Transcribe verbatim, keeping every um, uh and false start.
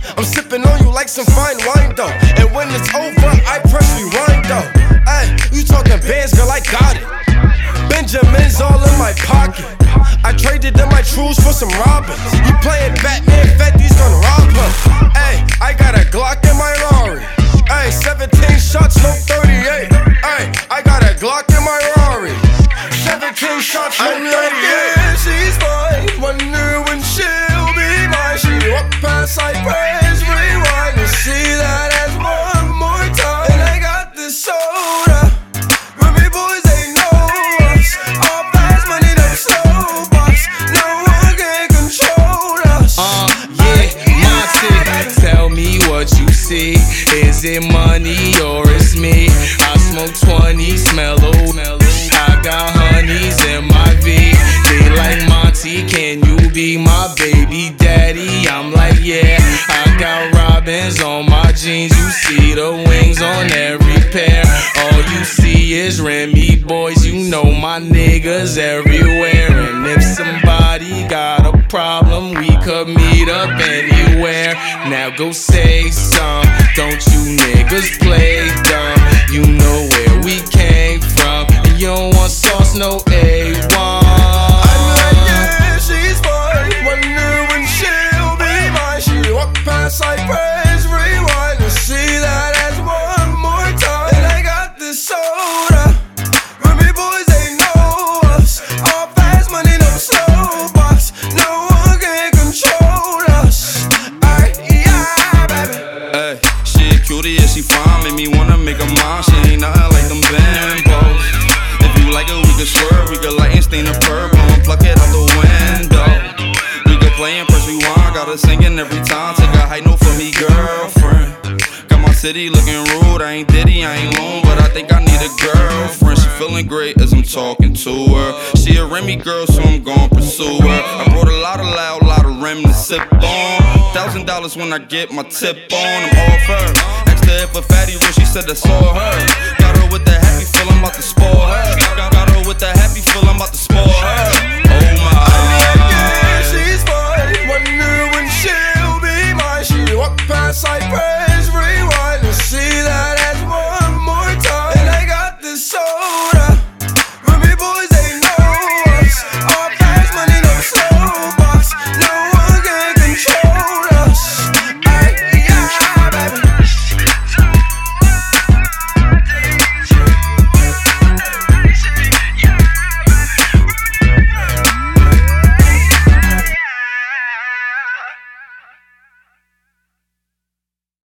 I'm sipping on you like some fine wine though. And when it's over, I press rewind though. Ay, you talking bands, girl, I got it. Benjamin's all in my pocket. I traded in my trues for some robbers. You playing Batman, Fetty's gonna rob her. Ay, I got a Glock in my Rari. Ay, seventeen shots, no thirty-eight. Ay, I got a Glock in my Rari. seventeen shots, no thirty-eight. I'm like, yeah, she's fine. Wonder when she'll be mine. She walk past, I press rewind and see that as one more time. And I got this soda. Remy boys, they know us. All fast money, them slow bucks. No one can control us. Uh, yeah, Monty, tell me what you see. Is it money or it's me? I smoke twenty, smell old. I got honeys in my V. They like, Monty, can you be my baby daddy? I'm like, yeah. I got robins on my jeans. You see the wings on every pair. All you see is Remy boys. You know my niggas everywhere. And if somebody got a problem, we could meet up anywhere. Now go say some. Don't you niggas play dumb? You know where we came from. And you don't want sauce, no A one. I'm like, yeah, she's fine. Wonder when she'll be mine. She walk past, I press rewind and see that as one more time. And I got this soda. Remy boys, they know us. All fast money, no slow bucks. No one can control us. Ay, yeah, baby. Ay, she a cutie, yeah, she fine. Make me wanna make her mine. She ain't nothing like them bimbos. If you like it, we can swerve. We can light and stain the purple and pluck it out the window. We can play and press rewind. Got her singing every time. Take a high note for me, girlfriend. Got my city looking rude. I ain't Diddy, I ain't lone, but I think I need a girlfriend. She feeling great as I'm talking to her. She a Remy girl, so I'm gon' pursue her. I brought a lot of loud, lot of Rem to sip on. Thousand dollars when I get my tip on. I'm off her. Asked her if a fatty rich, she said that's all her. Got her with the happy feel, I'm about to spoil her. Got, got her with the happy feel, I'm about to spoil her. Oh my. Yeah, she's fine. Wonder when she'll be mine. She walk past, I